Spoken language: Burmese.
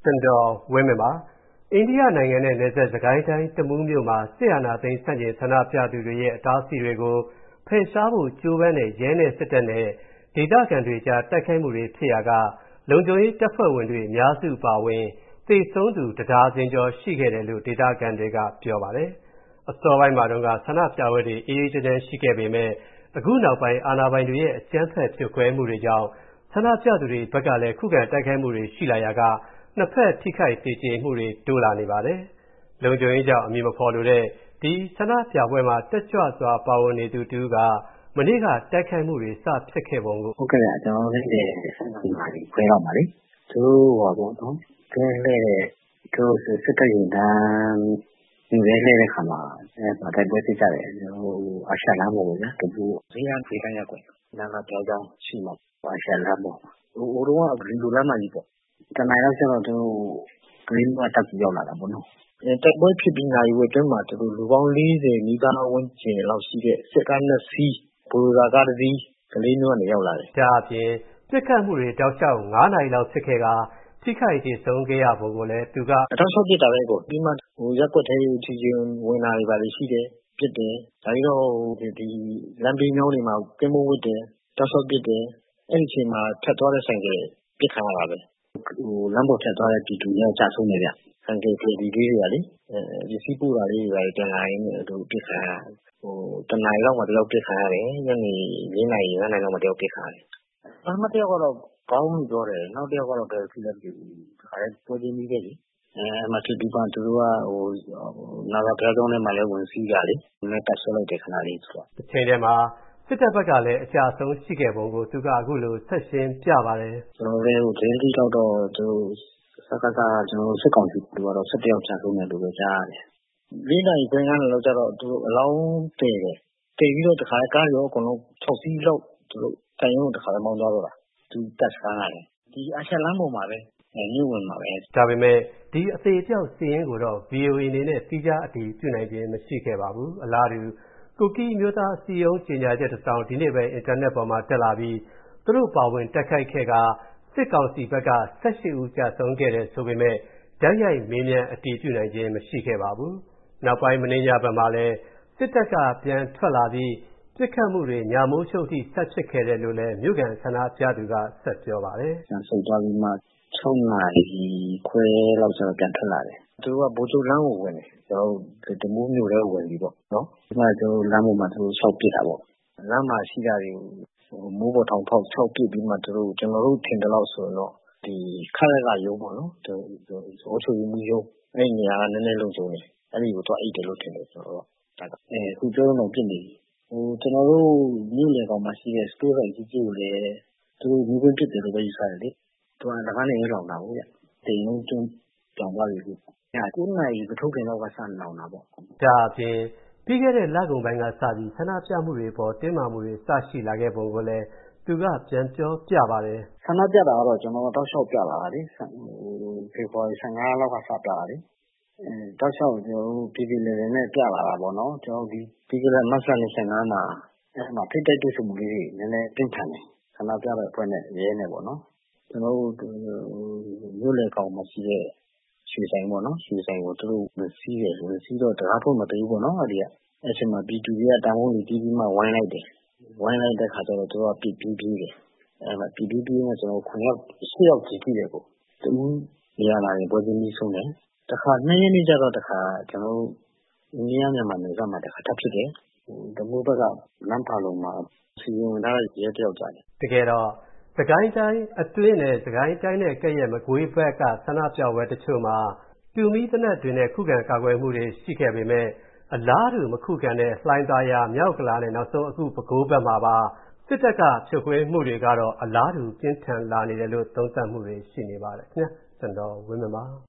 စံတော်ဝင်းမြပါအိန္ဒိယနိုင်ငံနဲ့နယ်စပ်စကိုင်းတိုင်းတမူးမြို့မှာစစ်အာဏာသိမ်းဆန့်ကျင်ဆန္ဒပြသူတွေရဲ့အတားအဆီးတွေကိုဖယ်ရှားဖို့ကြိုးပမ်းတဲ့ရဲနဲ့စစ်တပ်နဲ့ဒေသခံတွေကြားတိုက်ခိုက်မှုတွေဖြစ်ရာကလုံခြုံရေးတပ်ဖွဲ့ဝင်တွေအများစုပါဝင်သေဆုံးသူတဒါဇင်ကျော်ရှိခဲ့တယ်လို့ဒေသခံတွေကပြောပါတယ်။အစောပိုင်းမှာတုန်းကဆန္ဒပြပွဲတွေအေးအေးချမ်းချမ်းရှိခဲ့ပေမဲ့အခုနောက်ပိုင်းအာဏာပိုင်တွေရဲ့အကြမ်းဖက်ဖြိုခွဲမှုတွေကြောင့်ဆန္ဒပြသူတွေဘက်ကလည်းခုခံတိုက်ခိုက်မှုတွေရှိလာရာကနှစ်ဖက်ထိခိုက်သေကျေမှုတွေတိုးလာနေပါတယ်။လုံခြုံရေးကြောင့်အမည်မဖော်လိုတဲ့ဒီဆန္ဒပြပွဲမှာတက်ကြွစွာပါဝင်နေသူတူကမနေ့ကတိုက်ခိုက်မှုတွေစဖြစ်ခဲ့ပုံကိုဟုတ်ကဲ့ကျွန်တော်လည်းဒီမှာဒီခွဲတော့ပါလေသူဟောပေါ့နော်ကျဲလဲသူစစ်တပ်ရင်တန်းဒီလဲတဲ့ခါမှာတိုက်ပွဲဖြစ်ကြတယ်အရှာလမ်းပေါ်ပေါ့နော်တူဈေးရဖေးတိုင်းရက်ကွယ်နာကပြောင်းကြောင်းရှိမှာအရှာလမ်းပေါ်ဟိုတော့ကလူလမ်းမကြီးပေါ့တနိုင်တော့ကျတော့သူဂရင်းကတက်ပြီးရောက်လာတာပေါ့နော်တိုက်ပွဲဖြစ်ပြီးနိုင်ဝအတွင်းမှာသူလူပေါင်း40နီးပါးဝန်းကျင်လောက်ရှိတဲ့စစ်ကား2စီးဘူရာကားတစ်စီးကလေးမျိုးကနေရောက်လာတယ်။ဒါအပြင်ပြစ်ခတ်မှုတွေတောက်လျှောက်9နာရီလောက်ဖြစ်ခဲ့ကထိခိုက်ဒေဆုံးခဲ့ရပုံကိုလည်းသူကတောက်လျှောက်ပြစ်တာပဲကိုဒီမှာရက်ွက်သေးချီချင်းဝင်လာတွေပါလိရှိတယ်ပြစ်တယ်ဒါပြီးတော့ဒီလမ်းဘေးမျိုးတွေမှာကင်းမဝတ်တယ်တောက်လျှောက်ပြစ်တယ်အဲ့ဒီအချိန်မှာထပ်သွားတဲ့ဆိုင်ကပြစ်ခါရတာပဲလမ်းပေါ်ထပ်သွားတဲ့ပြည်သူတွေကြာဆုံးနေကြဆိုင်ကဒီလေးတွေကလေပစ္စည်းပို့တာလေးတွေတင်လာရင်တို့ပြစ်ခါရတနင်္လာနေ့လောက်မှတယောက်ပြစ်ခါရတယ်ညနေ4နာရီ5နာရီလောက်မှတယောက်ပြစ်ခါရတယ်အမှတယောက်ကတော့ကောင်းမှုပြောတယ်နောက်တယောက်ကတော့ဘယ်ဖြစ်လဲမသိဘူးခါရဲပွဲချင်းပြီးခဲ့လေမထီဒီပန်သူတို့ကနာဂပြောင်းထဲမှာလည်းဝင်စီးကြလေနည်းတက်ဆွလိုက်တဲ့ခဏလေးဆိုတော့အချိန်ထဲမှာစစ်တပ်ဘက်ကလည်းအကြဆုံးရှိခဲ့ပုံကိုသူကအခုလိုဆက်ရှင်းပြပါတယ်ကျွန်တော်လည်းဒင်းတိတော့သူစကားကကျွန်တော်စစ်ကောင်စီတို့ကတော့17ယောက်ချဆုံးတယ်လို့ပဲကြားရတယ်၄နိုင်ခွင့်ကလည်းကြတော့သူအလောင်းတည်တယ်တည်ပြီးတော့တခါကားရောအကုန်လုံး6စီးလောက်သူတို့တိုင်ရုံတခါမောင်းသွားတော့တာသူတက်စကားရတယ်ဒီအချက်လမ်းပေါ်မှာပဲမြို့ဝင်မှာပဲဒါပေမဲ့ဒီအသေးအပြောက်စီးရင်ကိုတော့ VOA အနေနဲ့စီးခြားအတည်ပြုနိုင်ခြင်းမရှိခဲ့ပါဘူးအလားတူကိုကီမျိုးသားစီယုံကြေညာချက်တစ်စောင်ဒီနေ့ပဲအင်တာနက်ပေါ်မှာတက်လာပြီးသူတို့ပါဝင်တက်ခိုက်ခဲ့ကစစ်ကောင်စီဘက်က18ဦးကြာဆုံးခဲ့တယ်ဆိုပေမဲ့ဓာတ်ရိုက်မေးမြန်းအတည်ပြုနိုင်ခြင်းမရှိခဲ့ပါဘူးနောက်ပိုင်းမင်းညဘက်မှာလည်းစစ်တပ်ကပြန်ထွက်လာပြီးပြစ်ခတ်မှုတွေညမိုးချုပ်ထိဆက်ဖြစ်ခဲ့တယ်လို့လည်းမြို့ကန်ဆန္ဒပြသူကဆက်ပြောပါတယ်။ပြန်ဆုတ်သွားပြီးမှ6နာရီခွဲလောက်ကျတော့ပြန်ထွက်လာတယ်။သူကဘိုးချုပ်လမ်းကိုဝင်တယ်။ကျွန်တော်တမိုးမျိုးလည်းဝင်ပြီပေါ့နော်။ဒီမှာကျွန်တော်လမ်းပေါ်မှာသူ6ပစ်တာပေါ့။လမ်းမှာရှိတာတွေမိုးပေါ်ထောင်ဖောက်6ပစ်ပြီးမှကျွန်တော်တို့ထင်တယ်လို့ဆိုတော့ဒီခက်ရကရုံးပေါ့နော်။သူအချို့မှုရုံးအဲ့နေရာကနည်းနည်းလုံးကျုံနေ။အဲ့ဒီကိုတော့အိတ်တယ်လို့ထင်တယ်ဆိုတော့ဒါကခုပြောတော့ပြစ်နေပြီ။ကျွန်တော်တို့မြို့လေကောင်မှာရှိတဲ့စတိုးဆိုင်ကြီးကြီးကိုလည်းသူမျိုးခွင့်ဖြစ်တယ်လို့ပဲယူဆတယ်လေသူကလည်းကနေလောင်တာဟုတ်ရဲ့တိမ်လုံးကျွန်းကြောင်သွားပြီခု9နာရီပထုတ်ခင်တော့ကစလောင်တာပေါ့ဒါအပြင်ပြီးခဲ့တဲ့လကုန်ပိုင်းကစပြီးဆန္ဒပြမှုတွေပေါ်တင်းမာမှုတွေစရှိလာခဲ့ပုံကိုလည်းသူကပြန်ပြောပြပါတယ်ဆန္ဒပြတာကတော့ကျွန်တော်တောက်လျှောက်ပြလာတာလေဖေဖော်ဝါရီ15လောက်ကစပြတာလေတောက်လျှောက်ကျွန်တော်တို့ပြည်ပြည်လည်လည်နဲ့ပြလာတာပေါ့နော်ကျွန်တော်ဒီပြီးခဲ့တဲ့မတ်လ25မှာအဲ့မှာထိတိုက်တွေ့ဆုံမှုလေးတွေနည်းနည်းပြင်ထန်တယ်ဆန္ဒပြတဲ့အဖွဲ့နဲ့ရဲနဲ့ပေါ့နော်ကျွန်တော်တို့မြို့လေကောင်မှာရှိတဲ့ရွှေဆိုင်ပေါ့နော်ရွှေဆိုင်ကိုသူတို့မစီးတယ်ဆိုစီးတော့တရားဖို့မတည်ဘူးပေါ့နော်အဲ့ဒီအဲ့ချိန်မှာပြည်သူတွေကတောင်းဝန်တွေပြီးမှဝိုင်းလိုက်တယ်ဝိုင်းလိုက်တဲ့ခါကျတော့သူကပြီးတယ်အဲ့မှာပြီးနဲ့ကျွန်တော်9ယောက်10ယောက်ကြီးကြည့်တယ်ကိုသူနေရာလာရင်ပွဲချင်းပြီးဆုံးတယ်တခါ2ရက်နေ့ကျတော့တခါကျွန်တော်တို့အိန္ဒိယမြန်မာနယ်စပ်မှာတခါထပ်ဖြစ်တယ်တမိုးဘက်ကလမ်းပါလုံးမှာစီရင်ထားတဲ့ရဲတယောက်ကြာတယ်တကယ်တော့စကိုင်းတိုင်းအတွင်းနဲ့စကိုင်းတိုင်းနဲ့ကဲ့ရဲ့မကွေးဘက်ကဆန္ဒပြပွဲတချို့မှာတူမီသနက်တွေနဲ့ခုခံကာကွယ်မှုတွေရှိခဲ့ပေမဲ့အလားတူမခုခံတဲ့လှိုင်းသာယာမြောက်ကလာနဲ့နောက်ဆုံးအခုပဲခူးဘက်မှာပါစစ်တပ်ကဖြိုခွဲမှုတွေကတော့အလားတူပြင်းထန်လာနေတယ်လို့သုံးသပ်မှုတွေရှိနေပါတယ်ခင်ဗျာကျွန်တော်ဝင်းမပါ